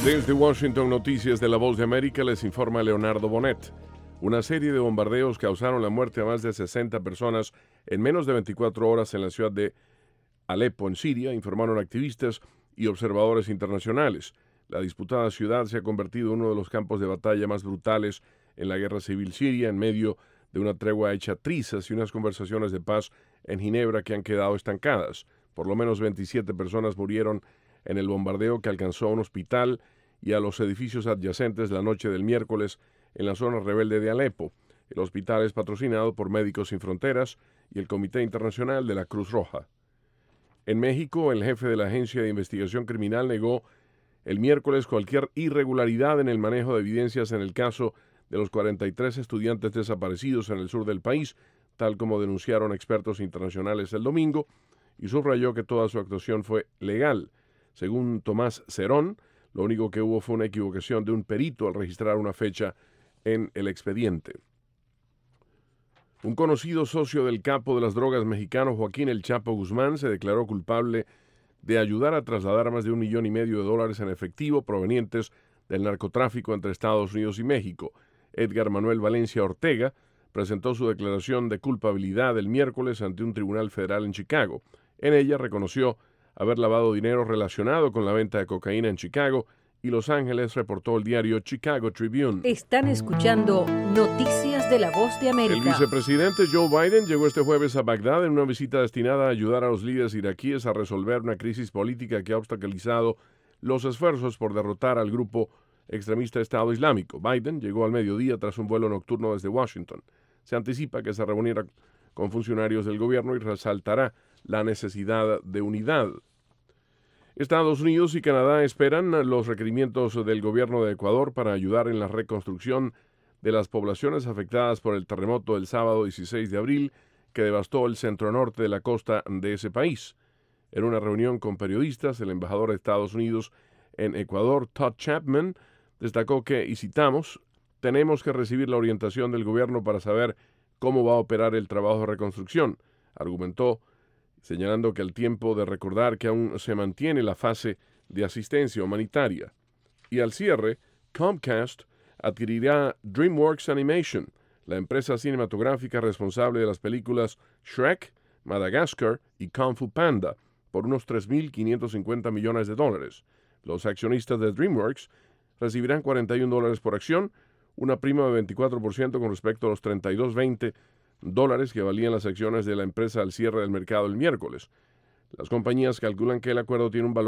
Desde Washington, Noticias de La Voz de América, les informa Leonardo Bonet. Una serie de bombardeos causaron la muerte a más de 60 personas en menos de 24 horas en la ciudad de Alepo, en Siria, informaron activistas y observadores internacionales. La disputada ciudad se ha convertido en uno de los campos de batalla más brutales en la guerra civil siria, en medio de una tregua hecha trizas y unas conversaciones de paz en Ginebra que han quedado estancadas. Por lo menos 27 personas murieron en el bombardeo que alcanzó a un hospital y a los edificios adyacentes la noche del miércoles en la zona rebelde de Alepo. El hospital es patrocinado por Médicos Sin Fronteras y el Comité Internacional de la Cruz Roja. En México, el jefe de la Agencia de Investigación Criminal negó el miércoles cualquier irregularidad en el manejo de evidencias en el caso de los 43 estudiantes desaparecidos en el sur del país, tal como denunciaron expertos internacionales el domingo, y subrayó que toda su actuación fue legal. Según Tomás Cerón, lo único que hubo fue una equivocación de un perito al registrar una fecha en el expediente. Un conocido socio del capo de las drogas mexicano Joaquín El Chapo Guzmán se declaró culpable de ayudar a trasladar más de $1,5 millones en efectivo provenientes del narcotráfico entre Estados Unidos y México. Edgar Manuel Valencia Ortega presentó su declaración de culpabilidad el miércoles ante un tribunal federal en Chicago. En ella reconoció haber lavado dinero relacionado con la venta de cocaína en Chicago y Los Ángeles, reportó el diario Chicago Tribune. Están escuchando Noticias de La Voz de América. El vicepresidente Joe Biden llegó este jueves a Bagdad en una visita destinada a ayudar a los líderes iraquíes a resolver una crisis política que ha obstaculizado los esfuerzos por derrotar al grupo extremista Estado Islámico. Biden llegó al mediodía tras un vuelo nocturno desde Washington. Se anticipa que se reunirá con funcionarios del gobierno y resaltará la necesidad de unidad. Estados Unidos y Canadá esperan los requerimientos del gobierno de Ecuador para ayudar en la reconstrucción de las poblaciones afectadas por el terremoto del sábado 16 de abril que devastó el centro-norte de la costa de ese país. En una reunión con periodistas, el embajador de Estados Unidos en Ecuador, Todd Chapman, destacó que, y citamos, tenemos que recibir la orientación del gobierno para saber cómo va a operar el trabajo de reconstrucción, argumentó, señalando que al tiempo de recordar que aún se mantiene la fase de asistencia humanitaria. Y al cierre, Comcast adquirirá DreamWorks Animation, la empresa cinematográfica responsable de las películas Shrek, Madagascar y Kung Fu Panda, por unos $3.550 millones. Los accionistas de DreamWorks recibirán $41 por acción, una prima de 24% con respecto a los $32.20 que valían las acciones de la empresa al cierre del mercado el miércoles. Las compañías calculan que el acuerdo tiene un valor